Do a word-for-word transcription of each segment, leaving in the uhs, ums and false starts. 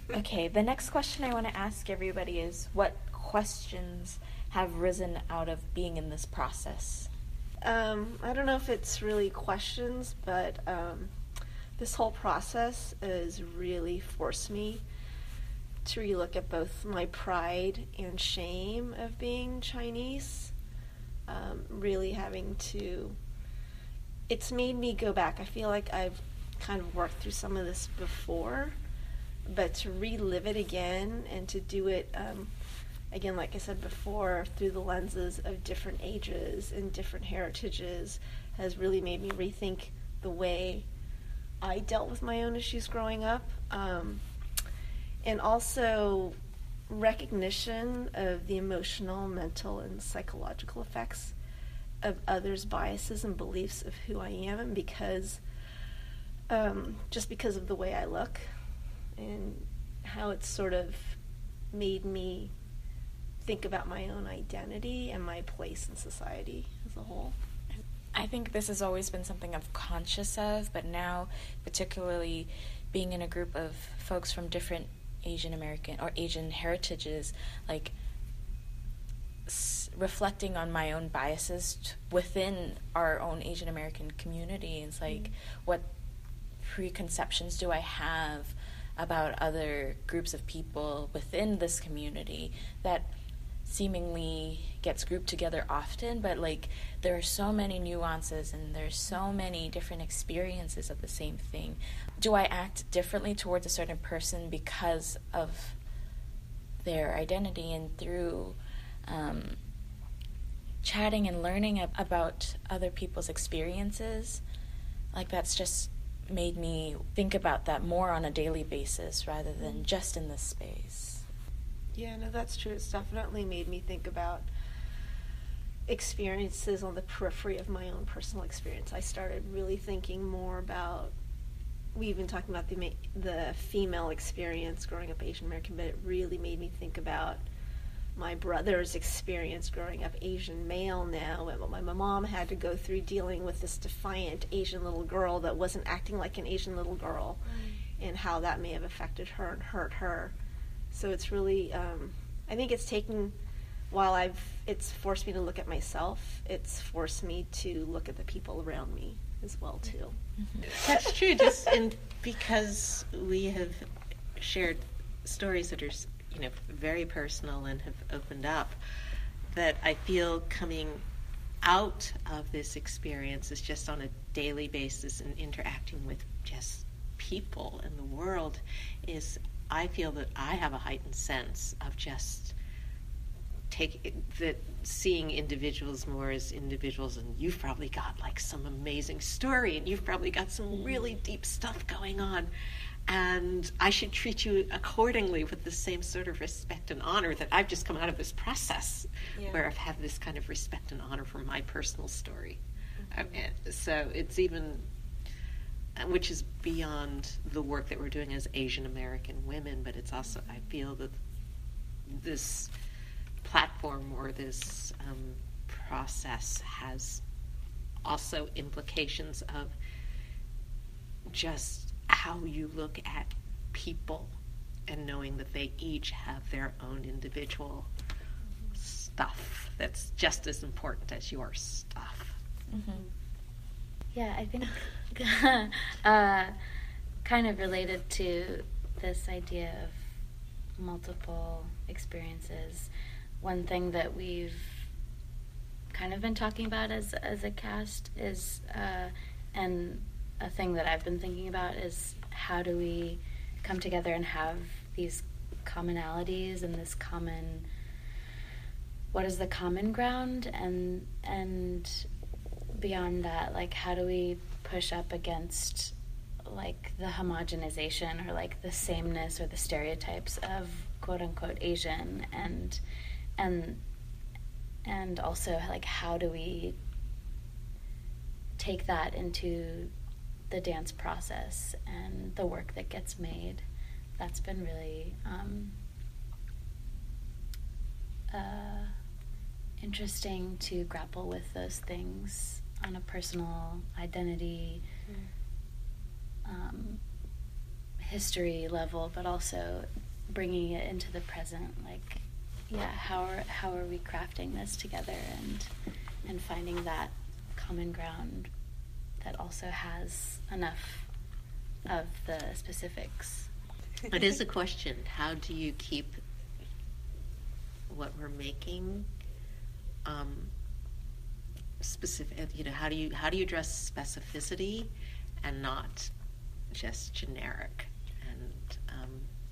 Okay, the next question I want to ask everybody is, what questions have risen out of being in this process? Um, I don't know if it's really questions, but um, this whole process has really forced me to relook at both my pride and shame of being Chinese. Um, really having to, it's made me go back. I feel like I've kind of worked through some of this before, but to relive it again and to do it, um, again, like I said before, through the lenses of different ages and different heritages has really made me rethink the way I dealt with my own issues growing up. Um, and also recognition of the emotional, mental, and psychological effects of others' biases and beliefs of who I am, and because um, just because of the way I look and how it's sort of made me think about my own identity and my place in society as a whole. I think this has always been something I'm conscious of, but now, particularly being in a group of folks from different Asian American or Asian heritages, like s- reflecting on my own biases t- within our own Asian American community. It's like, mm-hmm. what preconceptions do I have about other groups of people within this community that seemingly gets grouped together often, but like there are so many nuances and there's so many different experiences of the same thing. Do I act differently towards a certain person because of their identity? And through um, chatting and learning ab- about other people's experiences, like that's just made me think about that more on a daily basis rather than just in this space. Yeah, no, that's true. It's definitely made me think about experiences on the periphery of my own personal experience. I started really thinking more about, we've been talking about the the female experience growing up Asian American, but it really made me think about my brother's experience growing up Asian male now, and what my mom had to go through dealing with this defiant Asian little girl that wasn't acting like an Asian little girl, mm. and how that may have affected her and hurt her. So it's really, um, I think it's taken, while I've, it's forced me to look at myself, it's forced me to look at the people around me as well, too. Mm-hmm. That's true, just in, because we have shared stories that are, you know, very personal and have opened up, that I feel coming out of this experience is just on a daily basis and interacting with just people in the world is, I feel that I have a heightened sense of just take that seeing individuals more as individuals, and you've probably got like some amazing story and you've probably got some really deep stuff going on, and I should treat you accordingly with the same sort of respect and honor that I've just come out of this process, yeah. where I've had this kind of respect and honor for my personal story. Mm-hmm. So it's even, which is beyond the work that we're doing as Asian American women, but it's also, I feel that this platform or this um, process has also implications of just how you look at people and knowing that they each have their own individual stuff that's just as important as your stuff. Mm-hmm. Yeah, I think uh, kind of related to this idea of multiple experiences, one thing that we've kind of been talking about as as a cast is, uh, and a thing that I've been thinking about is, how do we come together and have these commonalities and this common, what is the common ground, and and beyond that, like, how do we push up against like the homogenization or like the sameness or the stereotypes of quote unquote Asian, and and and also like how do we take that into the dance process and the work that gets made. That's been really um, uh, interesting to grapple with those things on a personal identity, mm. um, history level, but also bringing it into the present. Like, yeah, how are how are we crafting this together, and and finding that common ground that also has enough of the specifics. It is a question. How do you keep what we're making um, specific? You know, how do you how do you address specificity and not just generic? And um,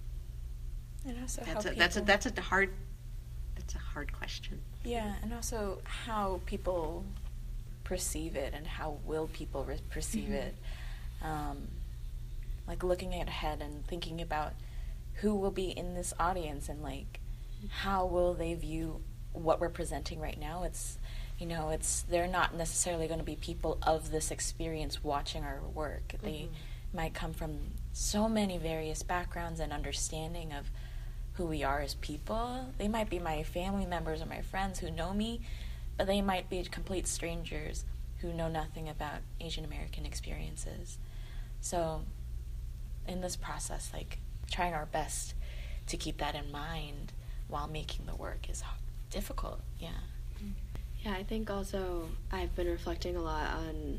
And also that's how a, that's a people- that's a hard that's a hard question. Yeah, and also how people perceive it and how will people re- perceive Mm-hmm. it. Um, like looking ahead and thinking about who will be in this audience and like how will they view what we're presenting right now. It's, you know, it's they're not necessarily going to be people of this experience watching our work. They might come from so many various backgrounds and understanding of who we are as people. They might be my family members or my friends who know me, but they might be complete strangers who know nothing about Asian American experiences. So in this process, like trying our best to keep that in mind while making the work is h- difficult. Yeah. Yeah, I think also I've been reflecting a lot on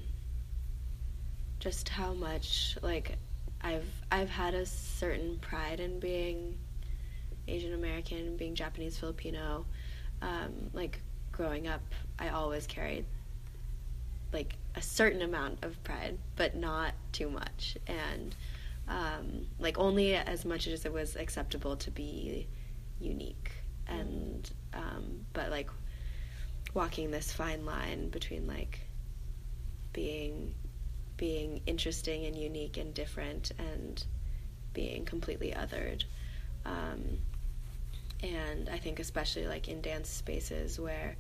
just how much like I've I've had a certain pride in being Asian American, being Japanese Filipino. Um, like growing up, I always carried like a certain amount of pride, but not too much, and um, like only as much as it was acceptable to be unique. And um, but like walking this fine line between like being being interesting and unique and different and being completely othered. Um, and I think especially like in dance spaces where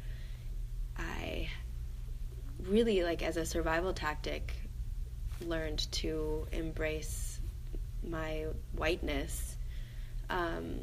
I really like as a survival tactic learned to embrace my whiteness. Um,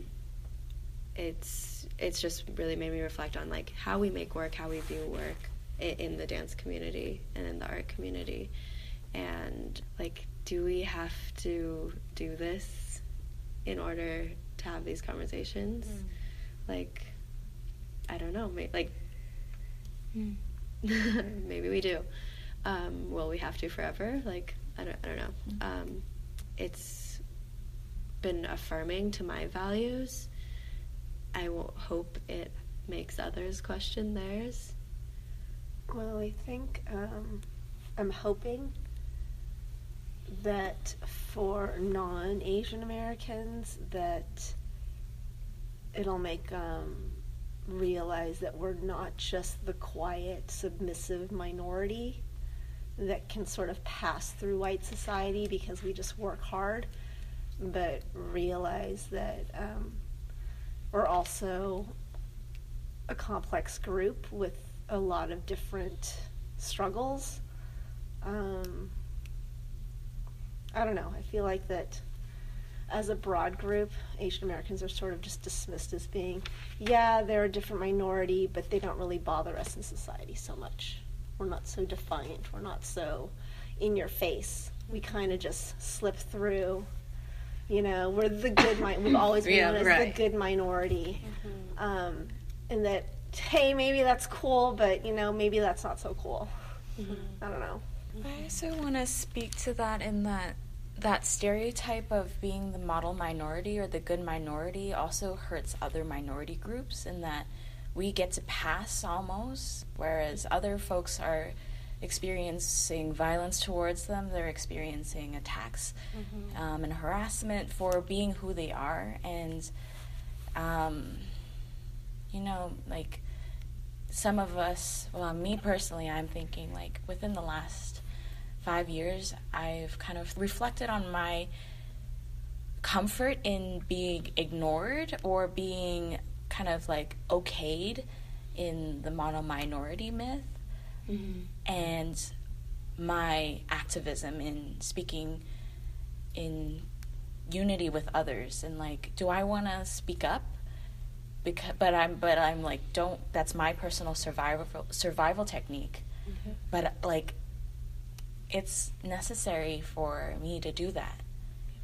it's it's just really made me reflect on like how we make work, how we view work in, in the dance community and in the art community, and like do we have to do this in order to have these conversations? Mm. Like I don't know, may, like mm. maybe we do. Um, will we have to forever? Like I don't I don't know. Mm. Um, it's been affirming to my values. I will hope it makes others question theirs. Well, I think um, I'm hoping that for non-Asian Americans that it'll make um, realize that we're not just the quiet, submissive minority that can sort of pass through white society because we just work hard, but realize that um, we're also a complex group with a lot of different struggles. Um, I don't know. I feel like that as a broad group, Asian Americans are sort of just dismissed as being, yeah, they're a different minority, but they don't really bother us in society so much. We're not so defiant. We're not so in your face. We kind of just slip through. You know, we're the good mi- we've always been Yeah, known as right. the good minority. Mm-hmm. Um, and that, hey, maybe that's cool, but, you know, maybe that's not so cool. Mm-hmm. I don't know. I also want to speak to that in that that stereotype of being the model minority or the good minority also hurts other minority groups in that we get to pass almost, whereas other folks are experiencing violence towards them. They're experiencing attacks mm-hmm. um, and harassment for being who they are. And, um, you know, like some of us, well, me personally, I'm thinking like within the last five years, I've kind of reflected on my comfort in being ignored or being kind of like okayed in the mono minority myth. Mm-hmm. And my activism in speaking in unity with others, and like, do I want to speak up? Because, but I'm, but I'm like, don't. That's my personal survival survival technique. Mm-hmm. But like, it's necessary for me to do that.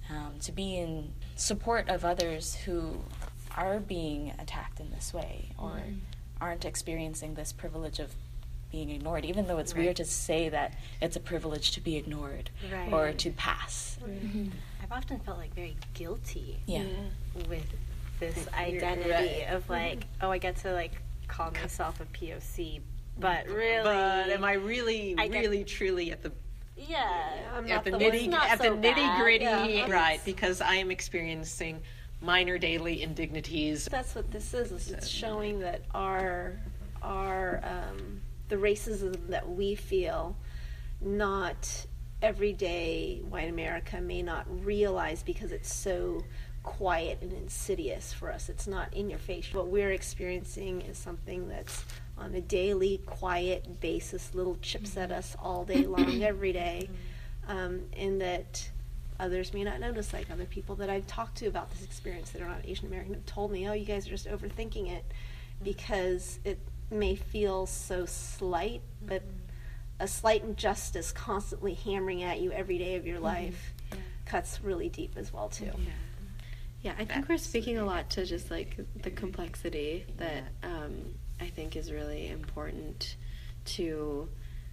um, to be in support of others who are being attacked in this way or mm-hmm. aren't experiencing this privilege of being ignored, even though it's right. weird to say that it's a privilege to be ignored right. or to pass. Mm-hmm. I've often felt like very guilty yeah. with this identity right. of like, mm-hmm. oh, I get to like call myself a P O C, but really, but am I really, I really, get, truly at the yeah, I'm at the, the nitty at so the nitty gritty, yeah. right? Because I am experiencing minor daily indignities. That's what this is. is it's showing that our our um, the racism that we feel, not everyday white America may not realize because it's so quiet and insidious for us. It's not in your face. What we're experiencing is something that's on a daily, quiet basis, little chips at us all day long, every day, um, and that others may not notice. Like other people that I've talked to about this experience that are not Asian American have told me, oh, you guys are just overthinking it because it may feel so slight, but a slight injustice constantly hammering at you every day of your life mm-hmm. yeah. cuts really deep as well, too. Yeah. Yeah, I think That's we're speaking a lot to just like the complexity that um, I think is really important to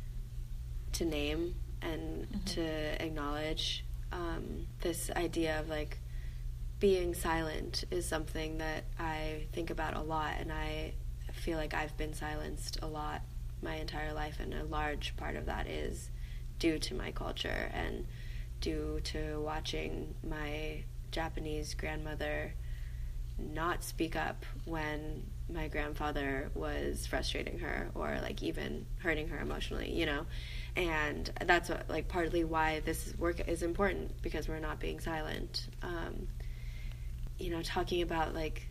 to name and mm-hmm. to acknowledge. Um, this idea of like being silent is something that I think about a lot, and I feel like I've been silenced a lot my entire life, and a large part of that is due to my culture and due to watching my Japanese grandmother not speak up when my grandfather was frustrating her or like even hurting her emotionally, you know. And that's what, like, partly why this work is important, because we're not being silent. Um, you know, talking about like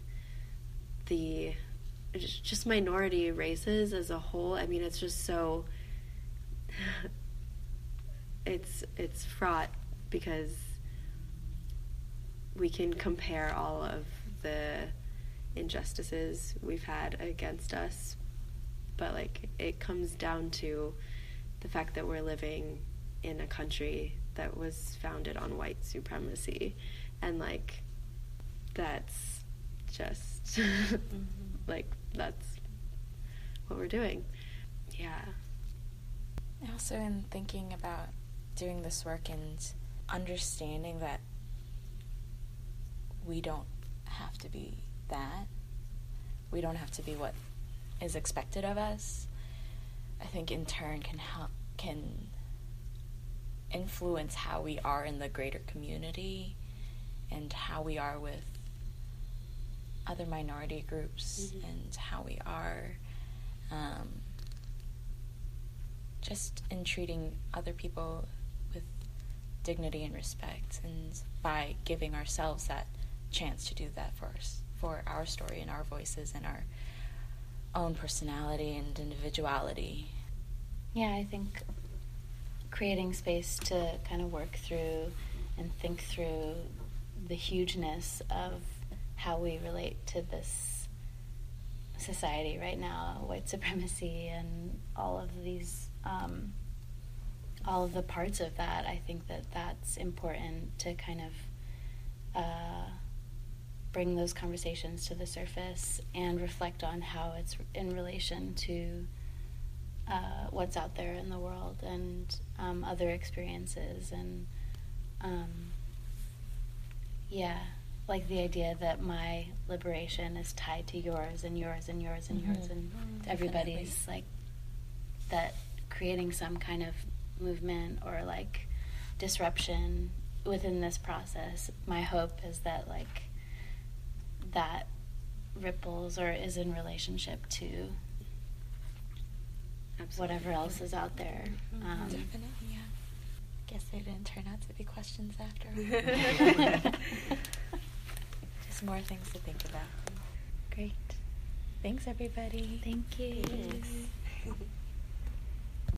the just minority races as a whole. I mean, it's just so it's it's fraught because we can compare all of the injustices we've had against us, but like it comes down to the fact that we're living in a country that was founded on white supremacy, and like that's just mm-hmm. like that's what we're doing. Yeah. Also, in thinking about doing this work and understanding that we don't have to be that, we don't have to be what is expected of us, I think in turn can help, can influence how we are in the greater community and how we are with other minority groups mm-hmm. and how we are um, just in treating other people with dignity and respect, and by giving ourselves that chance to do that for us, for our story and our voices and our own personality and individuality. Yeah, I think creating space to kind of work through and think through the hugeness of how we relate to this society right now, white supremacy and all of these, um, all of the parts of that. I think that that's important to kind of uh, bring those conversations to the surface and reflect on how it's in relation to uh, what's out there in the world and um, other experiences. And um, yeah, like the idea that my liberation is tied to yours and yours and yours and mm-hmm. yours and mm-hmm. everybody's, like that creating some kind of movement or like disruption within this process. My hope is that like that ripples or is in relationship to Absolutely. Whatever else is out there. Mm-hmm. Um, Definitely, yeah. Guess they didn't turn out to be questions after all. Just more things to think about. Great. Thanks, everybody. Thank you. Thanks.